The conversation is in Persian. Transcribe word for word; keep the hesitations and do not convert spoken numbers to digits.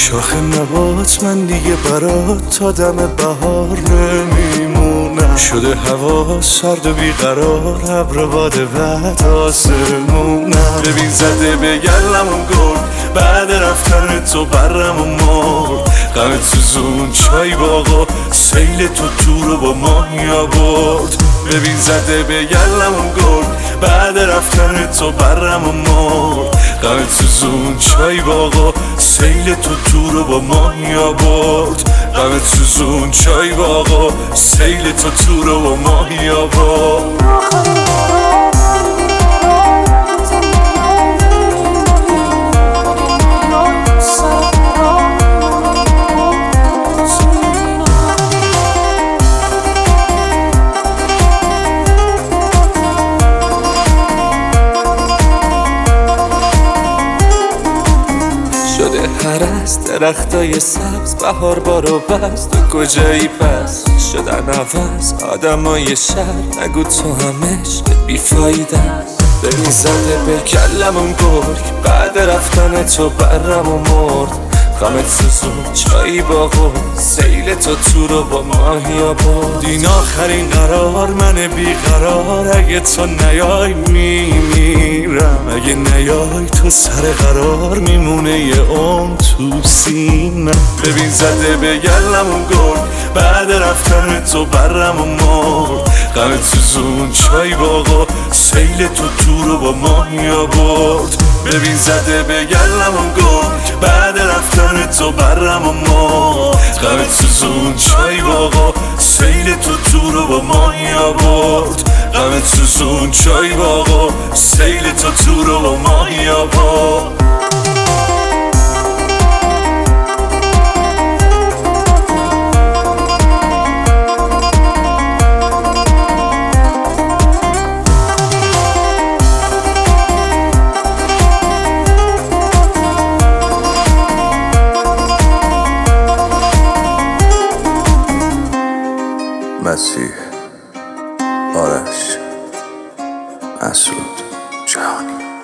شاخ نبات من دیگه برات تا دم بهار نمیمونم. شده هوا سرد و بیقرار، ابر باد بعد آسمونم. ببین زده به گلمون گل، بعد رفتن تو برم و مرد. غم سوزون چای باغا، سیل تو تو رو با ماهی آورد. ببین زده به گلمون گل، بعد رفتن تو برم و مرد. غم سوزون چای باغا، سیل تو تو رو با ماهی آورد. غم سوزون چای باغا، سیل تو تو رو با ماهی آورد. شده هرست درختای سبز، بهار بارو بست. تو کجایی پس؟ شدن عوض آدمای شهر، نگو تو هم عشق بیفایده است. ببین زده به کلمون گرگ، بعد رفتن تو برم و مرد. غمت سوزون چایی باغو، سیل تو تو رو با ماهی آورد. این آخرین قرار من بیقرار، اگه تو نیای میمیرم. اگه نیای تو سر قرار میمونه یه عمر تو سینم. ببین زده به گلمون گل، بعد رفتن تو برم و مرد. غمت سوزون چای باغا، سیل تو تو رو با ماهی آورد. ببین زده به گلمون گل، بعد رفتن تو برم و مرد. غمت سوزون چای باغا، سیل تو تو رو با ماهی آورد. غمت سوزون چای باغا، سیل تو تو رو با ماهی آورد. مسیح، آرش، مسعود، جهانی.